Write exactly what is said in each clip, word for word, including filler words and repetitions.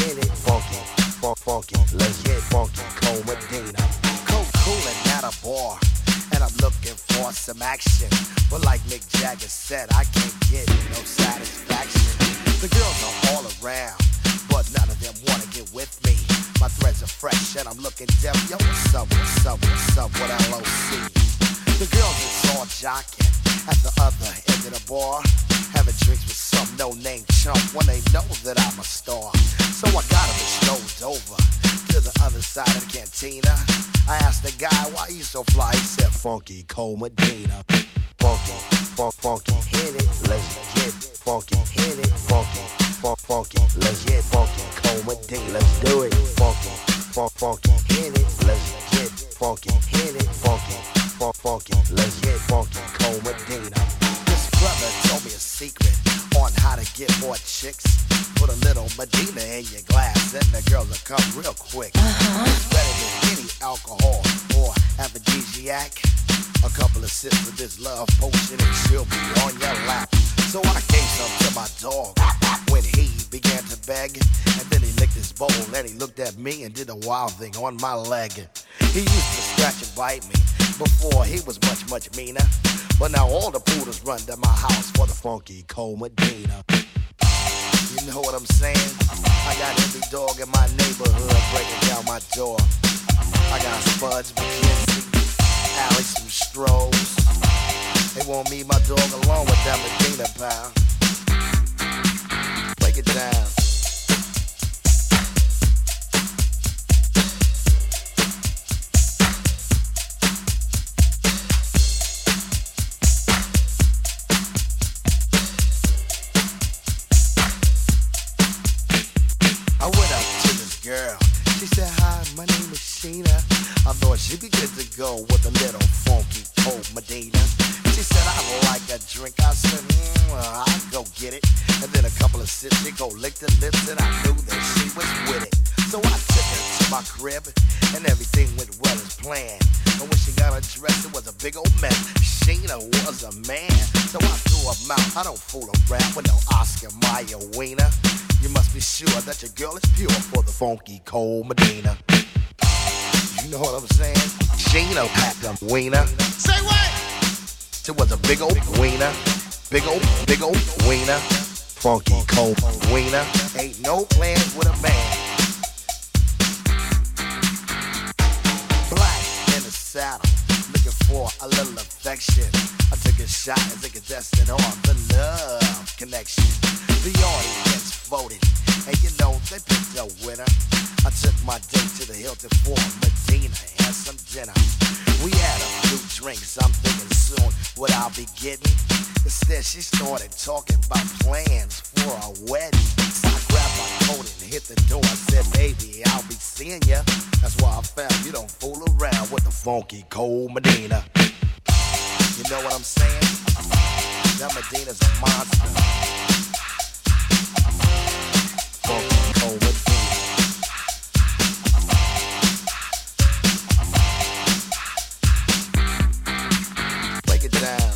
hit it. Funky, funk, funky, let's get funky. Cold Medina. Cold coolin' at a bar, and I'm looking for some action. But like Mick Jagger said, I can't get no satisfaction. The girls are all around, but none of them wanna get with me. My threads are fresh and I'm looking deaf. Yo, what's up, what's up, what's up, what L O C? The girls is all jocking at the other end of the bar, having drinks with some no-name chump when they know that I'm a star. So I got him strolled over to the other side of the cantina. I asked the guy why you so fly. He said, Funky Cold Medina. Funky, funk, funky, hit it, let's get funky, hit it, funky, funk, funky, let's get funky, Cold Medina, let's do it, funky, funk, funky, hit it, let's get funky, hit it, funky, funk, funky, let's get funky, Cold Medina. This brother told me a secret on how to get more chicks. Put a little Medina in your glass, and the girls will come real quick. Uh-huh. It's better than any alcohol or aphrodisiac. A couple of sips of this love potion and she'll be on your lap. So I gave some to my dog when he began to beg. And then he licked his bowl and he looked at me and did a wild thing on my leg. He used to scratch and bite me before he was much, much meaner. But now all the poodles run to my house for the Funky Cold Medina. You know what I'm saying? I got every dog in my neighborhood breaking down my door. I got Spuds, McKenzie, Alex from Strohs. They want me, my dog, along with that Medina, pal. Break it down. I went up to this girl. She said, hi, my name is Sheena. I thought she'd be good to go with a little funky Cold Medina. She said, I like a drink. I said, mm, well, I'll go get it. And then a couple of sips, she go lick the lips, and I knew that she was with it. So I took her to my crib, and everything went well as planned. And when she got undressed, it was a big old mess. Sheena was a man, so I threw her mouth. I don't fool around with no Oscar Mayer wiener. You must be sure that your girl is pure for the Funky Cold Medina. You know what I'm saying? Sheena packed a wiener. Say what? It was a big old wiener. Big old, big old wiener. Funky Cold Wiener. Ain't no plans with a man. Black in the saddle, looking for a little affection. I took a shot as a contestant on the Love Connection. The audience voted, and you know they picked a winner. I took my date to the Hilton for Medina and some dinner. We had a few drinks, I'm thinking soon what I'll be getting. Instead, she started talking about plans for a wedding. So I grabbed my coat and hit the door. I said, baby, I'll be seeing ya. That's why I found you don't fool around with the Funky Cold Medina. You know what I'm saying? That Medina's a monster. Funky Cold Medina. Break it down.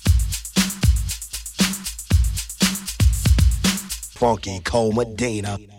Funky Cold Medina.